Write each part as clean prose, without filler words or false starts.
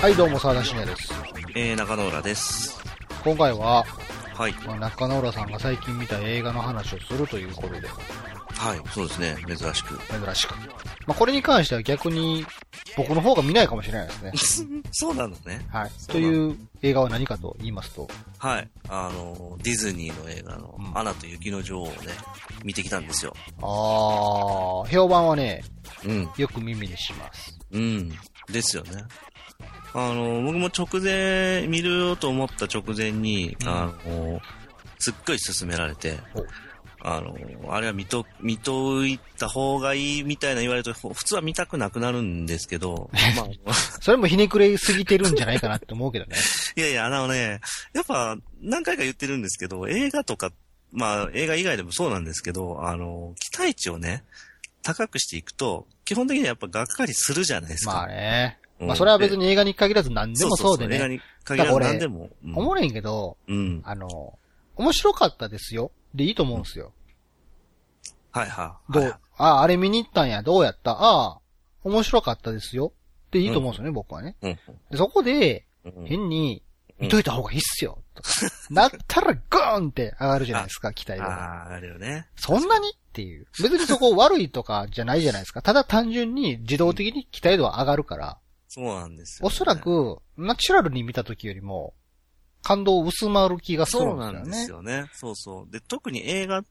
はい、どうも沢田信也です。 中野浦です。 今回は、 はい。 中野浦さんが最近見た映画の話をするということで。 はい、そうですね。珍しく。 これに関しては逆に僕の方が見ないかもしれないですね。そうなのね。 はい。という映画は何かと言いますと。 はい。ディズニーの映画の、アナと雪の女王をね、見てきたんですよ。 評判はね、よく耳にします。 ですよね。僕も見ると思った直前に、すっごい勧められて、あれは見といた方がいいみたいな言われると、普通は見たくなくなるんですけど、 それもひねくれすぎてるんじゃないかなって思うけどね。 いやいや、やっぱ何回か言ってるんですけど、映画とか、映画以外でもそうなんですけど、期待値をね、高くしていくと、基本的にはやっぱがっかりするじゃないですか。 まあね。それは別に映画に限らず何でもそうでね。 映画に限らず何でも。 思れんけど、面白かったですよ。でいいと思うんですよ。 はいはい。 あれ見に行ったんや、どうやった？面白かったですよ。でいいと思うんですよね、僕はね。でそこで、変に、見といた方がいいっすよ。とかなったらグーンって上がるじゃないですか、期待が。 上がるよね。 そんなにっていう。別にそこ悪いとかじゃないじゃないですか。ただ単純に自動的に期待度は上がるから。 そうなんですよ、 おそらく、ナチュラルに見た時よりも、感動薄まる気がするんですよね。 そうなんですよね。そうそう。で、特に映画って、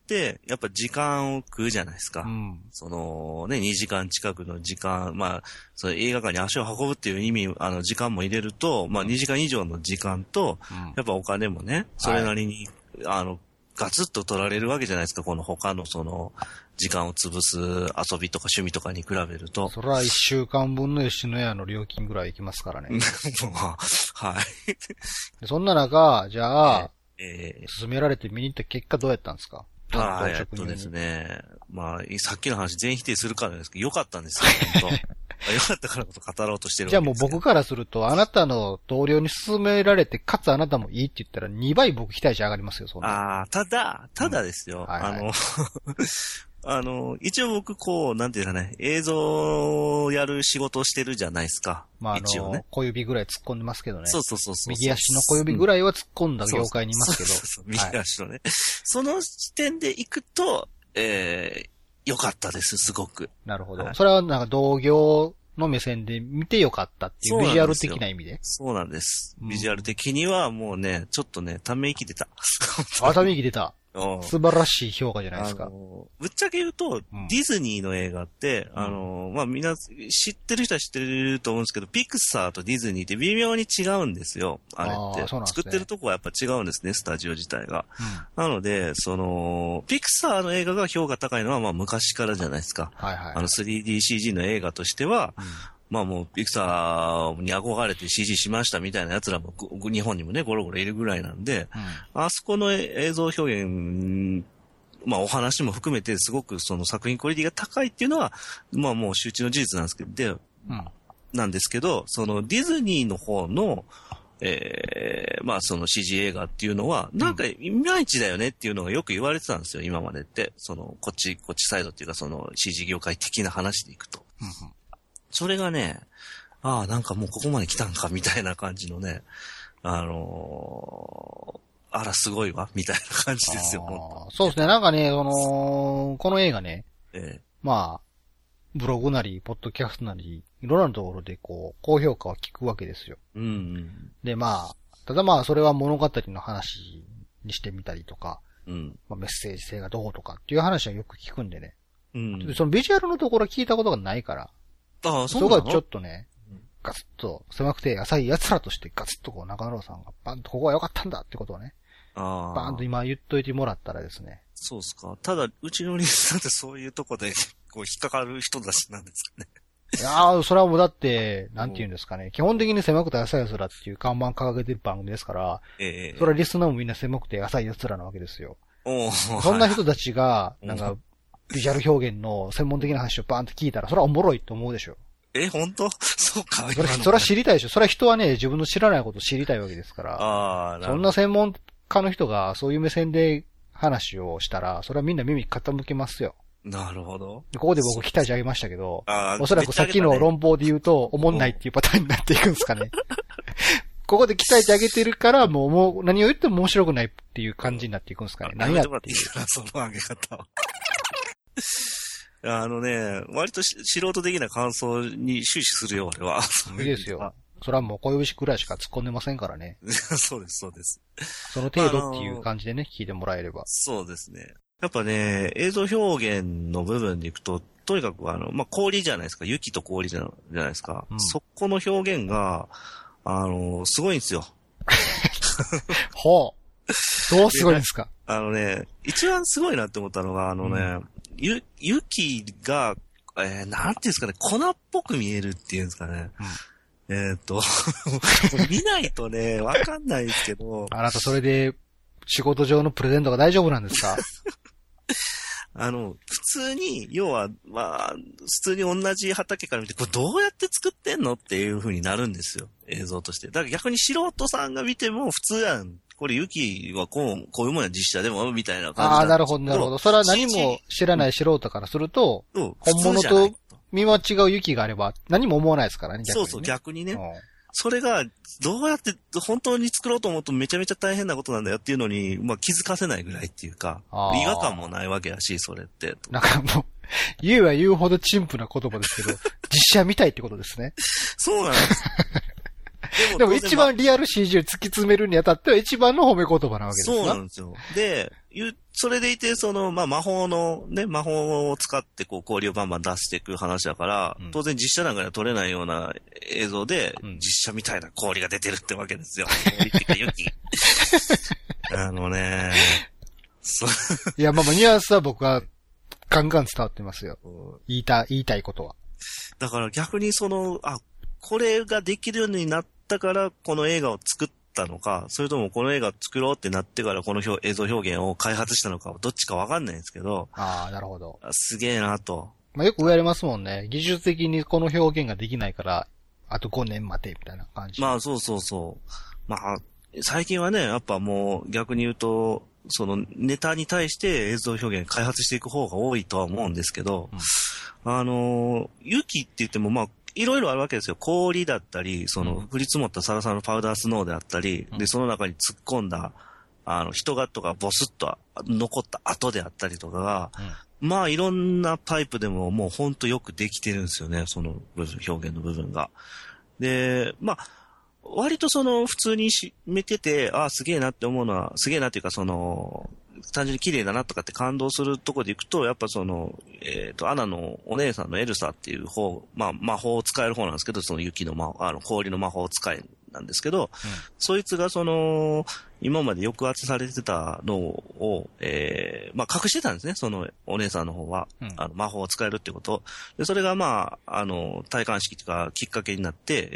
やっぱ時間を食うじゃないですか。2時間近くの時間、その映画館に足を運ぶっていう意味、時間も入れると、2時間以上の時間と、やっぱお金もね、それなりに、ガツッと取られるわけじゃないですか。この他の時間を潰す遊びとか趣味とかに比べると。 それは1週間分の吉野家の料金ぐらいいきますからね。 はい。 そんな中、じゃあ、勧められて見に行った結果どうやったんですか？ ですね。さっきの話全否定するからですけど、良かったんですよ、本当。良かったからこそ語ろうとしてるわけです。 じゃあもう僕からすると、あなたの同僚に勧められて、かつあなたもいいって言ったら2倍僕期待値上がりますよ、そんな。 ただですよ。一応僕なんていうかね、映像をやる仕事をしてるじゃないですか。一応ね。 小指ぐらい突っ込んでますけどね。 そう。 右足の小指ぐらいは突っ込んだ業界にいますけど。 そう、右足のね。その時点で行くと、良かったです、すごく。 なるほど。それはなんか同業の目線で見て良かったっていうビジュアル的な意味で。 そうなんです。ビジュアル的にはもうね、ちょっとね、ため息出た。 ため息出た。素晴らしい評価じゃないですか。 ぶっちゃけ言うと、ディズニーの映画って、みんな知ってる人は知ってると思うんですけど、ピクサーとディズニーって微妙に違うんですよ。あれって。作ってるとこはやっぱ違うんですね、スタジオ自体が。なので、ピクサーの映画が評価高いのは昔からじゃないですか。3DCG の映画としては、もう、ピクサーに憧れて CG しましたみたいな奴らも、日本にもね、ゴロゴロいるぐらいなんで、あそこの映像表現、お話も含めてすごくその作品クオリティが高いっていうのは、もう周知の事実なんですけど、なんですけど、そのディズニーの方の、その CG 映画っていうのは、なんかいまいちだよねっていうのがよく言われてたんですよ、今までって。こっちサイドっていうか、CG 業界的な話でいくと。それがね、なんかもうここまで来たんか、みたいな感じのね、すごいわ、みたいな感じですよ、本当。 そうですね、なんかね、この映画ね、ブログなり、ポッドキャストなり、いろんなところで高評価は聞くわけですよ。で、ただそれは物語の話にしてみたりとか、メッセージ性がどうとかっていう話はよく聞くんでね。そのビジュアルのところ聞いたことがないから、そこがちょっとね、ガツッと狭くて浅い奴らとしてガツッと中野さんがバンとここが良かったんだってことをね、バーンと今言っといてもらったらですね。 そうですか。ただ、うちのリスナーってそういうとこで、引っかかる人たちなんですかね。 いやー、それはもうだって、なんて言うんですかね。基本的に狭くて浅い奴らっていう看板掲げてる番組ですから、それはリスナーもみんな狭くて浅い奴らなわけですよ。そんな人たちが、なんか、ビジュアル表現の専門的な話をバーンと聞いたら、それはおもろいと思うでしょ。 本当？そうか。 それは知りたいでしょ。それは人はね、自分の知らないことを知りたいわけですから。そんな専門家の人がそういう目線で話をしたら、それはみんな耳傾けますよ。 なるほど。 ここで僕期待値上げましたけど、おそらくさっきの論法で言うと、おもんないっていうパターンになっていくんですかね。 ここで鍛えてあげてるから、もう何を言っても面白くないっていう感じになっていくんですかね。何やっていう。 その上げ方は。割と素人的な感想に終始するよ、俺は。 いいですよ。それはもう小指くらいしか突っ込んでませんからね。 そうです、そうです。 その程度っていう感じでね、聞いてもらえれば。 そうですね。やっぱね、映像表現の部分でいくと、とにかく氷じゃないですか。雪と氷じゃないですか。そこの表現が、すごいんですよ。 ほう。どうすごいんですか？ 一番すごいなって思ったのが、雪が、なんていうんですかね、粉っぽく見えるっていうんですかね。見ないとね、わかんないですけど。 あなたそれで、仕事上のプレゼントが大丈夫なんですか？ 普通に、要は、普通に同じ畑から見て、これどうやって作ってんのっていう風になるんですよ。映像として。だから逆に素人さんが見ても普通やん。これ雪はこういうもんや実写でもみたいな感じなんですけど。 なるほど、なるほど。それは何も知らない素人からすると、本物と見間違う雪があれば何も思わないですからね、逆にね。 そうそう、逆にね。それが、どうやって本当に作ろうと思うとめちゃめちゃ大変なことなんだよっていうのに、気づかせないぐらいっていうか、違和感もないわけだし、それって。 なんかもう、言うは言うほど陳腐な言葉ですけど、実写みたいってことですね。 そうなんです。 でも一番リアル CG を突き詰めるにあたっては一番の褒め言葉なわけですね。 そうなんですよ。で、それでいて、魔法を使って氷をバンバン出していく話だから、当然実写なんかでは撮れないような映像で、実写みたいな氷が出てるってわけですよ。氷っていうか雪。 いや、ニュアンスは僕はガンガン伝わってますよ。言いたいことは。 だから逆にこれができるようになったからこの映画を作ったのか、それともこの映画を作ろうってなってからこの映像表現を開発したのか、どっちかわかんないんですけど。 なるほど。 すげえなと。 よく言われますもんね。技術的にこの表現ができないから、あと5年待て、みたいな感じ。 そうそうそう。最近はね、やっぱもう逆に言うと、ネタに対して映像表現開発していく方が多いとは思うんですけど、雪って言ってもいろいろあるわけですよ。氷だったり、降り積もったサラサラのパウダースノーであったり、で、その中に突っ込んだ、人がとかボスッと残った跡であったりとかが、いろんなタイプでももうほんとよくできてるんですよね。その表現の部分が。で、割と普通に見てて、すげえなって思うのは、すげえなっていうか単純に綺麗だなとかって感動するとこでいくと、やっぱアナのお姉さんのエルサっていう方、魔法を使える方なんですけど、雪の氷の魔法を使えなんですけど、そいつが今まで抑圧されてたのを、隠してたんですね、お姉さんの方は。魔法を使えるってこと。で、それが戴冠式とかきっかけになって、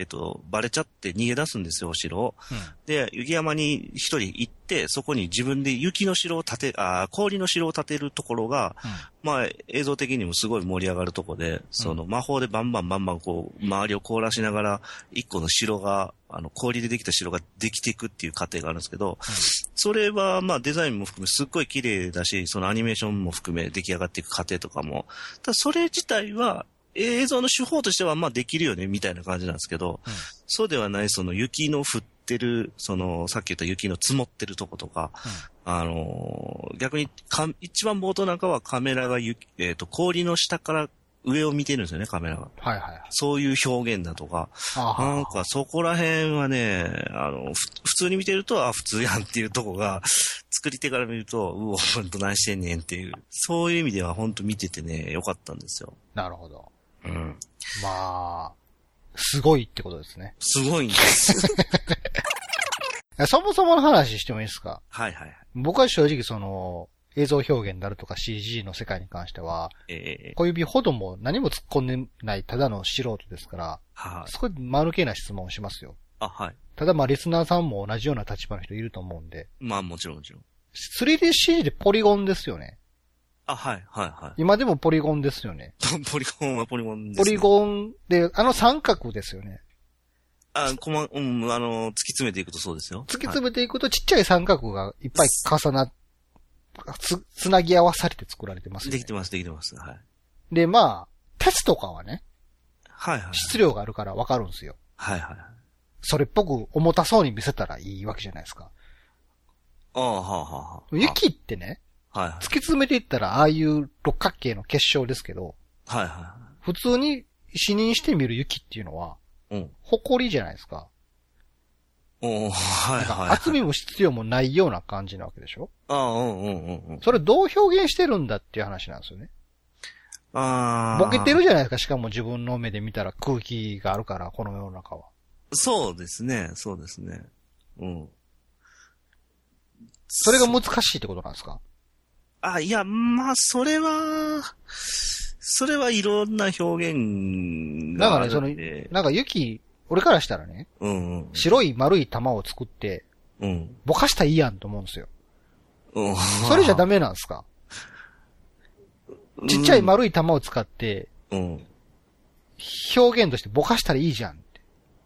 バレちゃって逃げ出すんですよ、お城を。で、雪山に一人行って、そこに自分で氷の城を建てるところが、映像的にもすごい盛り上がるとこで、魔法でバンバン周りを凍らしながら、一個の城が、氷でできた城ができていくっていう過程があるんですけど、それはデザインも含めすっごい綺麗だし、アニメーションも含め出来上がっていく過程とかも、ただそれ自体は映像の手法としてはできるよねみたいな感じなんですけど、そうではない雪の降ってる、さっき言った雪の積もってるとことか、逆に一番冒頭なんかはカメラが氷の下から上を見てるんですよね、カメラが。そういう表現だとか。なんかそこら辺はね、普通に見てると、普通やんっていうとこが、作り手から見ると、ほんと何してんねんっていう。そういう意味ではほんと見ててね、よかったんですよ。 なるほど。すごいってことですね。 すごいんです。 そもそもの話してもいいですか？ はい。 僕は正直映像表現になるとか CG の世界に関しては、小指ほども何も突っ込んでないただの素人ですから、すごい間抜けな質問をしますよ。ただリスナーさんも同じような立場の人いると思うんで。 もちろん。 3DCG でポリゴンですよね。 はい。 今でもポリゴンですよね。 ポリゴンはポリゴンです、ね。 ポリゴンで、三角ですよね。 突き詰めていくとそうですよ。 突き詰めていくとちっちゃい三角がいっぱい重なって、つなぎ合わされて作られてますね。 できてます。はい。 で、鉄とかはね。質量があるからわかるんですよ。 それっぽく重たそうに見せたらいいわけじゃないですか。 ああ、はあ、はあ。 雪ってね、 はい、はい。 突き詰めていったら、ああいう六角形の結晶ですけど、 はいはい。 普通に視認してみる雪っていうのは、 うん。 埃じゃないですか。 はいはい。 厚みも必要もないような感じなわけでしょ？ ああ、うんうんうんうん。 それどう表現してるんだっていう話なんですよね。 ああ。 ボケてるじゃないですか、しかも自分の目で見たら空気があるから、この世の中は。 そうですね、そうですね。うん。 それが難しいってことなんですか？ いや、まあ、それはいろんな表現があるんで。 なんか雪、俺からしたらね、 うんうん、 白い丸い玉を作って、 うん、 ぼかしたらいいやんと思うんですよ。 うん、 それじゃダメなんですか？ちっちゃい丸い玉を使って、 うん、 表現としてぼかしたらいいじゃんって。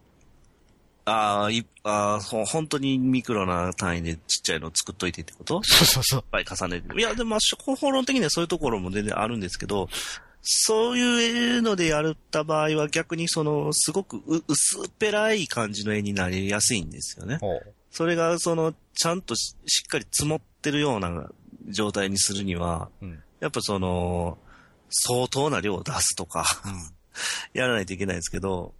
本当にミクロな単位でちっちゃいのを作っといてってこと？ そうそうそう。 いっぱい重ねて。いや、でも、方法論的にはそういうところも全然あるんですけど、そういうのでやった場合は逆にすごく薄っぺらい感じの絵になりやすいんですよね。それがちゃんとしっかり積もってるような状態にするには、やっぱ相当な量を出すとか、やらないといけないんですけど、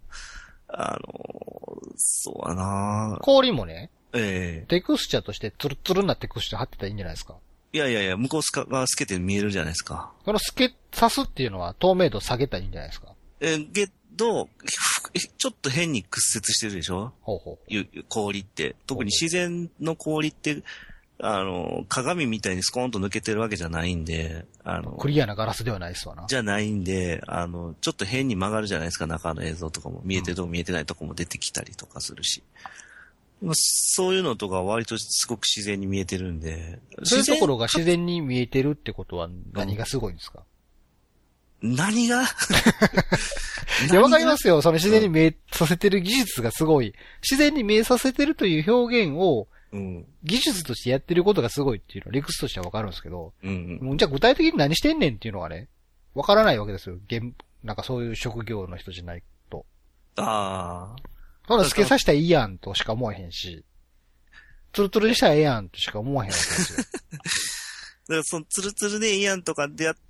そうやな氷もね、 テクスチャーとしてツルツルなテクスチャー貼ってたらいいんじゃないですか？ いや、向こうが透けて見えるじゃないですか。 この刺すっていうのは透明度下げたらいいんじゃないですか？ ちょっと変に屈折してるでしょ？氷って。特に自然の氷って、鏡みたいにスコーンと抜けてるわけじゃないんで、 クリアなガラスではないですわな。 じゃないんで、ちょっと変に曲がるじゃないですか、中の映像とかも。見えてるとこ見えてないとこも出てきたりとかするし。そういうのとか割とすごく自然に見えてるんで。 そういうところが自然に見えてるってことは何がすごいんですか？ 何がいや、わかりますよ。自然に見えさせてる技術がすごい。自然に見えさせてるという表現を、技術としてやってることがすごいっていうのは理屈としてはわかるんですけど、じゃあ具体的に何してんねんっていうのがね、わからないわけですよ。なんかそういう職業の人じゃないと。ほら、付けさせたらいいやんとしか思わへんし、ツルツルにしたらええやんとしか思わへんわけですよ。 だからツルツルでいいやんとかでやって、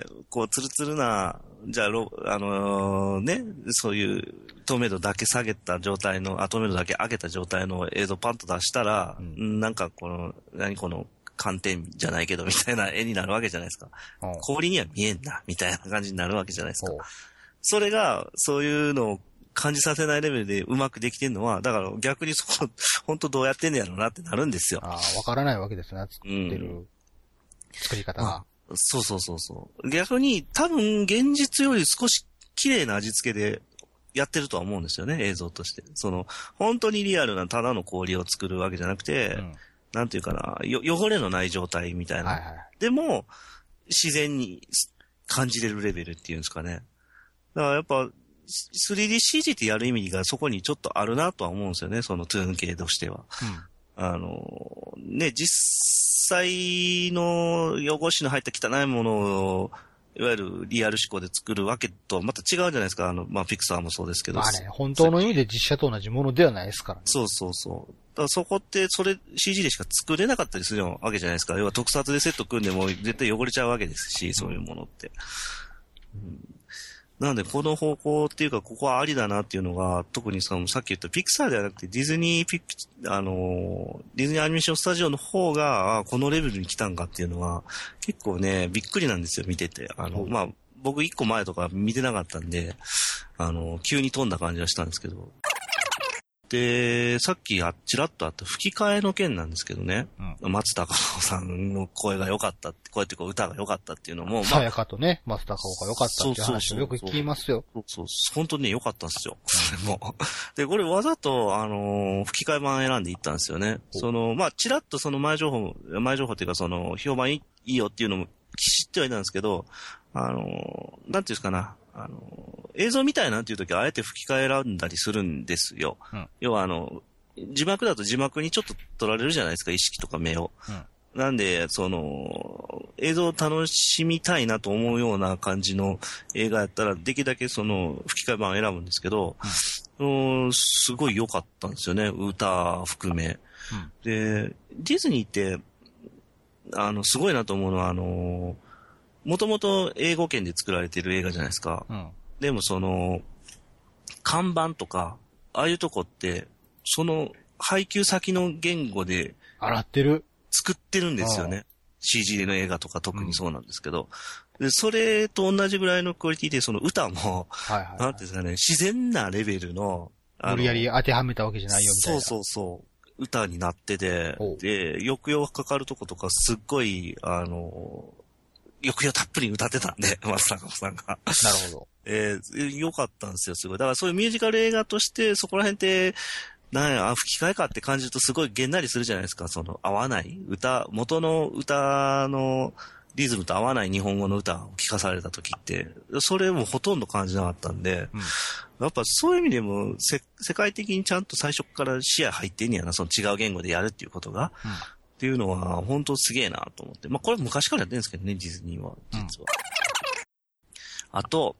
ツルツルな、じゃあ、そういう透明度だけ下げた状態の、透明度だけ上げた状態の映像パンと出したら、なんかこの寒天じゃないけどみたいな絵になるわけじゃないですか。氷には見えんな、みたいな感じになるわけじゃないですか。それが、そういうのを感じさせないレベルでうまくできてるのは、だから逆に本当どうやってんねやろうなってなるんですよ。 わからないわけですね、作ってる。作り方が。 そう。逆に多分現実より少し綺麗な味付けでやってるとは思うんですよね、映像として。本当にリアルなただの氷を作るわけじゃなくて、なんていうかな、汚れのない状態みたいな。でも、自然に感じれるレベルっていうんですかね。だからやっぱ、3DCG ってやる意味がそこにちょっとあるなとは思うんですよね、トゥーン系としては。実際の汚しの入った汚いものを、いわゆるリアル思考で作るわけとはまた違うじゃないですか。ピクサーもそうですけど。 本当の意味で実写と同じものではないですからね。 そう。だからそこって、CG でしか作れなかったりするわけじゃないですか。要は特撮でセット組んでも絶対汚れちゃうわけですし、そういうものって。なので、この方向っていうか、ここはありだなっていうのが、特にさっき言ったピクサーではなくて、ディズニーアニメーションスタジオの方が、このレベルに来たんかっていうのは、結構ね、びっくりなんですよ、見てて。僕一個前とか見てなかったんで、急に飛んだ感じはしたんですけど。で、さっきちらっとあった吹き替えの件なんですけどね、松たか子さんの声が良かったって、声っていうか歌が良かったっていうのも、 さやかとね、松たか子が良かったっていう話をよく聞きますよ。 そう、本当にね、良かったんですよ。それも。で、これわざと、吹き替え版選んでいったんですよね。ちらっと前情報っていうか評判いいよっていうのも知ってはいたんですけど、なんていうんですかな、映像みたいなっていう時はあえて吹き替え選んだりするんですよ。要は字幕だと字幕にちょっと取られるじゃないですか、意識とか目を。 なんで、映像を楽しみたいなと思うような感じの映画やったら、できるだけ吹き替え版を選ぶんですけど、すごい良かったんですよね、歌含め。で、ディズニーって、すごいなと思うのは、もともと英語圏で作られてる映画じゃないですか。でも看板とか、ああいうとこって、配給先の言語で、 洗ってる。 作ってるんですよね。CG の映画とか特にそうなんですけど。で、それと同じぐらいのクオリティで、歌も、なんていうんですかね、自然なレベルの、 無理やり当てはめたわけじゃないよみたいな。 そう。歌になってて、で、抑揚がかかるとことか、すっごい、抑揚たっぷり歌ってたんで、松坂さんが。なるほど。良かったんですよ、すごい。だからそういうミュージカル映画として、そこら辺って、吹き替えかって感じるとすごいげんなりするじゃないですか。合わない元の歌のリズムと合わない日本語の歌を聞かされた時って、それもほとんど感じなかったんで、やっぱそういう意味でも、世界的にちゃんと最初から視野入ってんねやな、違う言語でやるっていうことが、っていうのは本当すげえなと思って。まあこれ昔からやってるんですけどね、ディズニーは、実は。あと、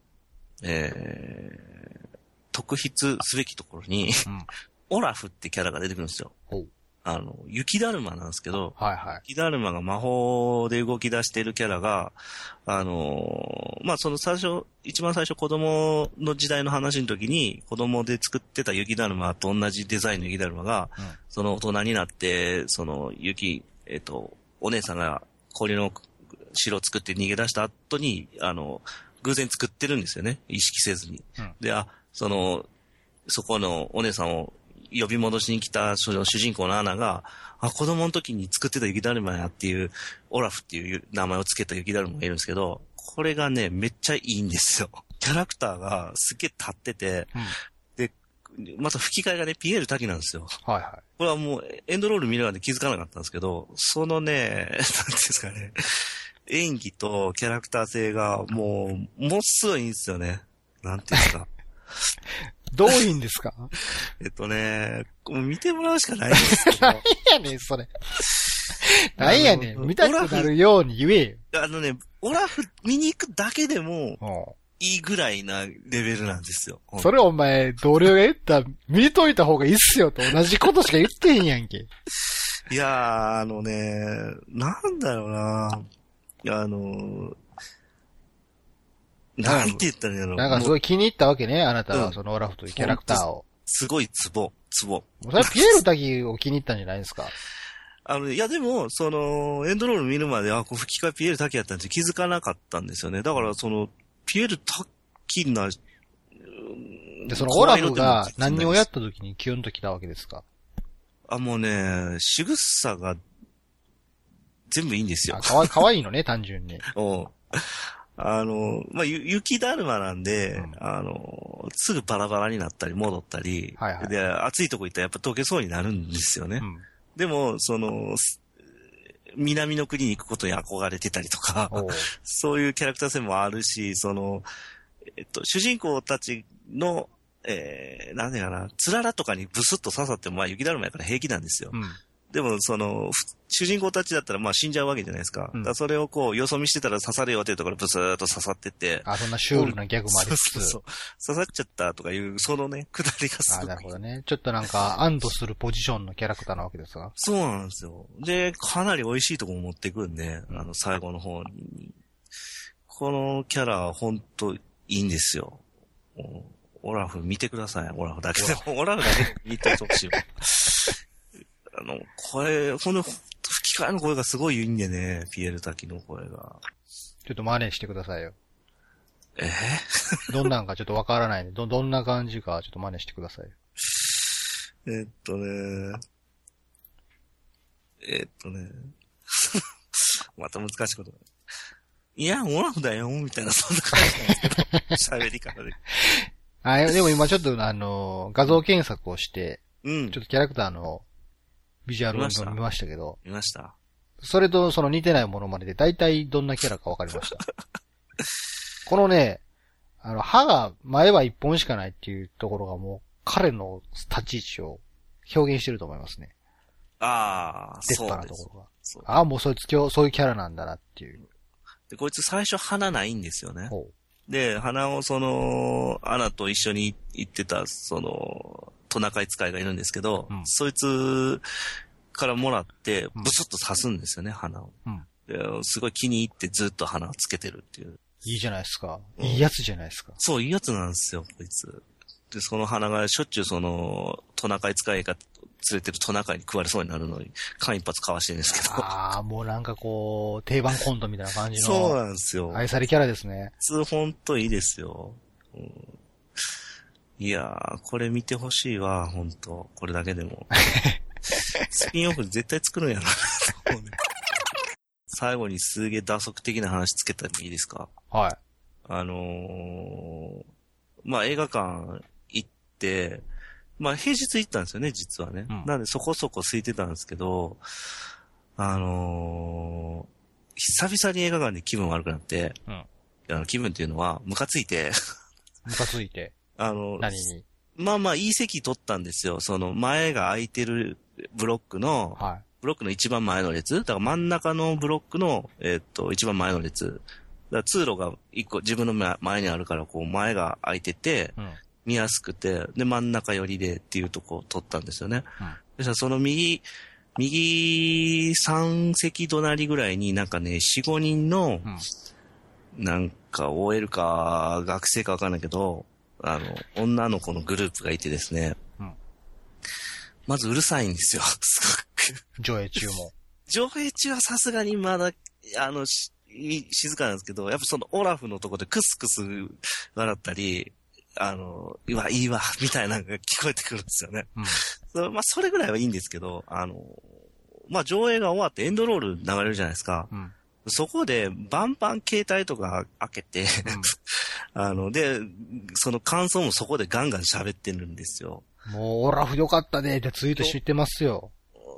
特筆すべきところに、オラフってキャラが出てくるんですよ。雪だるまなんですけど、雪だるまが魔法で動き出しているキャラが、まあ、一番最初子供の時代の話の時に、子供で作ってた雪だるまと同じデザインの雪だるまが、大人になって、お姉さんが氷の城を作って逃げ出した後に、偶然作ってるんですよね。意識せずに。で、そこのお姉さんを呼び戻しに来た主人公のアナが、子供の時に作ってた雪だるまやっていう、オラフっていう名前をつけた雪だるまがいるんですけど、これがね、めっちゃいいんですよ。キャラクターがすげえ立ってて、で、また吹き替えがね、ピエール滝なんですよ。これはもうエンドロール見るまで気づかなかったんですけど、なんていうんですかね、演技とキャラクター性がものすごいいいんですよね。なんていうんですか。 どういいんですか？ 見てもらうしかないんですけど。 何やねん、それ。何やねん、見たくなるように言えよ。 オラフ見に行くだけでも、いいぐらいなレベルなんですよ。 それお前、同僚が言った、見といた方がいいっすよと同じことしか言ってへんやんけ。 いやー、なんだろうななんて言ったらいいの？ なんかすごい気に入ったわけね、あなたは、そのオラフというキャラクターを。 すごいツボ。 それはピエール滝を気に入ったんじゃないですか？ いやでも、エンドロール見るまで、吹き替えピエール滝やったんって気づかなかったんですよね。だから、ピエール滝な、 で、オラフが何をやった時にキュンと来たわけですか？ もうね、仕草が、全部いいんですよ。 かわいいのね、単純に。 まあ、雪だるまなんで、すぐバラバラになったり戻ったり、で、暑いとこ行ったらやっぱ溶けそうになるんですよね。でも、南の国に行くことに憧れてたりとか、そういうキャラクター性もあるし、主人公たちの、なんでかな、つららとかにブスッと刺さっても、まあ雪だるまやから平気なんですよ。でも、主人公たちだったら、まあ死んじゃうわけじゃないですか。だからそれをよそ見してたら刺されよっていうところブスーっと刺さってて。 そんなシュールなギャグもありつつ。 そう。刺さっちゃったとかいう、くだりがすごい。 なるほどね。ちょっとなんか、安堵するポジションのキャラクターなわけですが。 そうなんですよ。で、かなり美味しいところも持ってくんで、最後の方に。このキャラはほんといいんですよ。オラフ見てください。オラフだけでも。オラフだけで見てほしい。この吹き替えの声がすごいいいんでね、ピエール滝の声が。 ちょっと真似してくださいよ。どんなんかちょっとわからないんで、どんな感じかちょっと真似してくださいよ。 また難しいこと。いや、オラフだよ、みたいな、そんな感じなんですけど。喋り方で。 でも今ちょっと画像検索をして、ちょっとキャラクターのビジュアルを見ましたけど。 見ました。 それと似てないものまねで大体どんなキャラかわかりました。このね、歯が前は一本しかないっていうところがもう彼の立ち位置を表現してると思いますね。 出っ歯なところが。 そう。 ああ、もうそいつ今日そういうキャラなんだなっていう。 で、こいつ最初鼻ないんですよね。で、鼻をアナと一緒に行ってた、トナカイ使いがいるんですけど、そいつからもらって、ブスッと刺すんですよね、鼻を。ですごい気に入ってずっと鼻をつけてるっていう。 いいじゃないですか。いいやつじゃないですか。 そう、いいやつなんですよ、こいつ。で、その鼻がしょっちゅうトナカイ使いが連れてるトナカイに食われそうになるのに、間一髪かわしてるんですけど。 ああ、もうなんかこう、定番コントみたいな感じの。 そうなんですよ。 愛されキャラですね。 ほんといいですよ。いやー、これ見てほしいわ、ほんと。これだけでも。スピンオフ絶対作るんやな。最後にすげえ打足的な話つけたらいいですか？ はい。 まあ、映画館行って、まあ、平日行ったんですよね、実はね。なんでそこそこ空いてたんですけど、久々に映画館で気分悪くなって、気分っていうのは、ムカついて。 ムカついて。何に？ まあまあ、いい席取ったんですよ。前が空いてるブロックの、ブロックの一番前の列。だから真ん中のブロックの、一番前の列。だから通路が一個自分の前にあるから、こう前が空いてて、見やすくて、で、真ん中寄りでっていうとこを取ったんですよね。そしたらその右3席隣ぐらいになんかね、4、5人の、なんか OL か学生かわかんないけど、女の子のグループがいてですね。まずうるさいんですよ、すごく。 上映中も。 上映中はさすがにまだ、静かなんですけど、やっぱオラフのとこでクスクス笑ったり、いいわ、みたいなのが聞こえてくるんですよね。まあ、それぐらいはいいんですけど、まあ、上映が終わってエンドロール流れるじゃないですか。そこで、バンバン携帯とか開けて、で、その感想もそこでガンガン喋ってるんですよ。 もう、オラフよかったねってツイートしてますよ。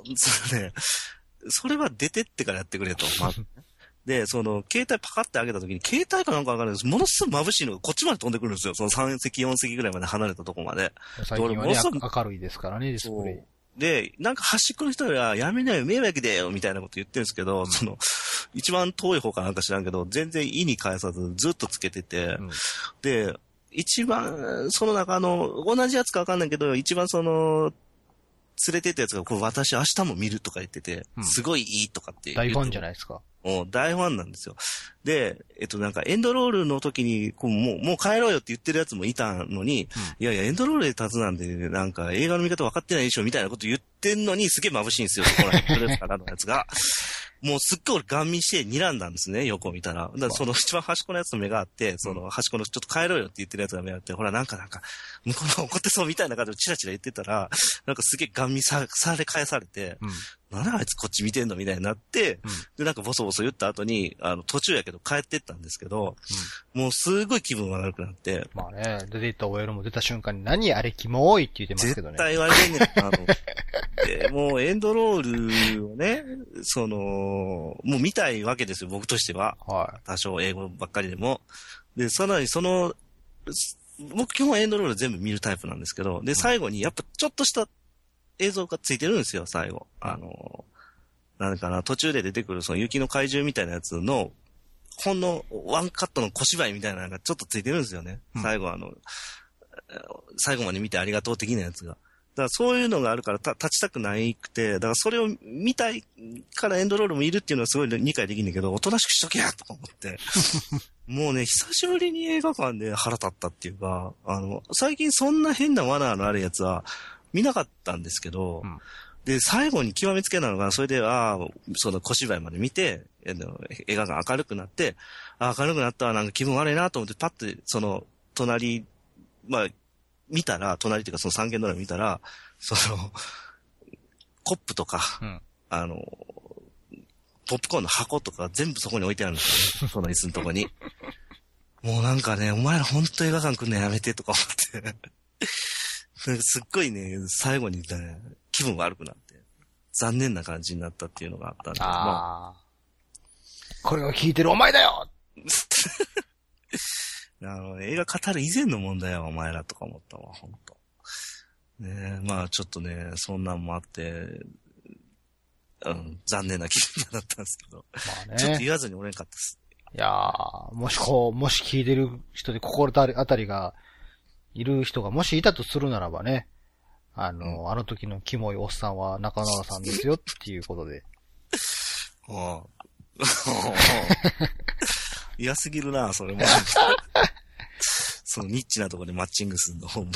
それは出てってからやってくれと。で、携帯パカって開けた時に、携帯かなんかわかんないです。ものすごい眩しいのがこっちまで飛んでくるんですよ。3席、4席ぐらいまで離れたとこまで。 最近はね、明るいですからね、ディスプレイ。で、なんか端っこの人はやめなよ、迷惑だよ、みたいなこと言ってるんですけど、一番遠い方かなんか知らんけど、全然意に返さずずっとつけてて、で、一番、その中の、同じやつかわかんないけど、一番連れてったやつが、これ私明日も見るとか言ってて、すごいいいとかって大ファンじゃないですか。 大ファンなんですよ。で、なんかエンドロールの時に、もう帰ろうよって言ってるやつもいたのに、いやいや、エンドロールで立つなんて、なんか映画の見方分かってないでしょみたいなこと言ってんのに、すげえ眩しいんですよ、そこら辺からのやつが。もうすっごい俺ガン見して睨んだんですね、横見たら。だから一番端っこのやつの目があって、端っこのちょっと帰ろうよって言ってるやつが目があって、ほらなんか、向こうが怒ってそうみたいな感じでチラチラ言ってたら、なんかすげえガン見され返されて、なんであいつこっち見てんのみたいになって、で、なんかボソボソ言った後に、途中やけど帰ってったんですけど、もうすごい気分悪くなって。 まあね、出ていった OL も出た瞬間に何あれキモいって言ってますけどね。 絶対言われてんねん。もうエンドロールをね、もう見たいわけですよ、僕としては。多少英語ばっかりでも。で、さらに僕基本エンドロール全部見るタイプなんですけど、で、最後にやっぱちょっとした映像がついてるんですよ、最後。なんかな、途中で出てくる雪の怪獣みたいなやつの、ほんのワンカットの小芝居みたいなのがちょっとついてるんですよね。最後最後まで見てありがとう的なやつが。だからそういうのがあるから立ちたくないくて、だからそれを見たいからエンドロールもいるっていうのはすごい理解できるんだけど、おとなしくしとけやとか思って。もうね、久しぶりに映画館で腹立ったっていうか、最近そんな変な罠のあるやつは見なかったんですけど、で、最後に極めつけなのが、それで、その小芝居まで見て、映画が明るくなって、明るくなったわ、なんか気分悪いなと思って、パッて、隣、まあ、見たら、隣っていうか三軒隣見たら、コップとか、ポップコーンの箱とか全部そこに置いてあるんですよね。その椅子のとこに。もうなんかね、お前らほんと映画館来んのやめてとか思って。すっごいね、最後にね、気分悪くなって、残念な感じになったっていうのがあったんで。 これを聞いてるお前だよ映画語る以前の問題はお前らとか思ったわ、ほんと。ねえ、まあちょっとね、そんなんもあって、 残念な気分だったんですけど。 まあね。 ちょっと言わずにおれんかったです。 いやー、もし聞いてる人で心当たりがいる人がもしいたとするならばね、あの時のキモいおっさんは中川さんですよっていうことで。 嫌すぎるな、それも。そのニッチなところでマッチングするの、ほんまに。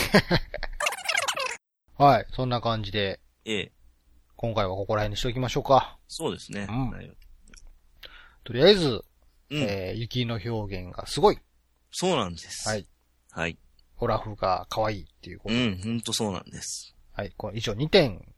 はい、そんな感じで。今回はここら辺にしておきましょうか。 そうですね。 とりあえず、雪の表現がすごい。 そうなんです。 はい。 はい。 オラフが可愛いっていうこと。 ほんとそうなんです。 はい。これ以上2点、ね。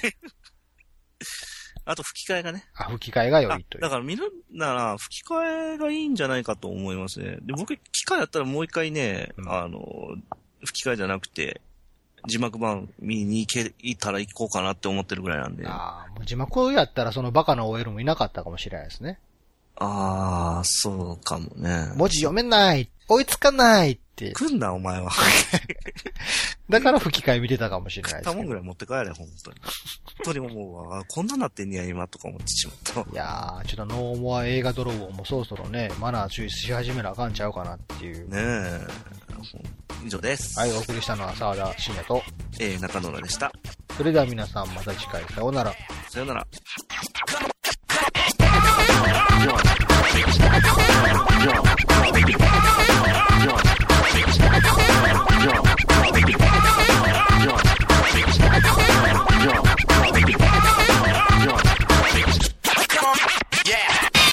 あと吹き替えがね。 吹き替えが良いという。 だから見るなら吹き替えがいいんじゃないかと思いますね。で、僕、機会やったらもう一回ね、吹き替えじゃなくて、字幕版見に行ったら行こうかなって思ってるぐらいなんで。 もう字幕やったらそのバカな OL もいなかったかもしれないですね。 そうかもね。 文字読めない追いつかないって。 来んな、お前は。 だから吹き替え見てたかもしれないです。 食ったもんぐらい持って帰れ、本当に。本当に思うわ。こんななってんねや、今、とか思ってしまった。 いやー、ちょっとノーモア映画泥棒もそろそろね、マナー注意し始めなあかんちゃうかなっていう。 ねえ。以上です。 はい、お送りしたのは沢田信也と、 中野でした。 それでは皆さんまた次回、さようなら。 さようなら。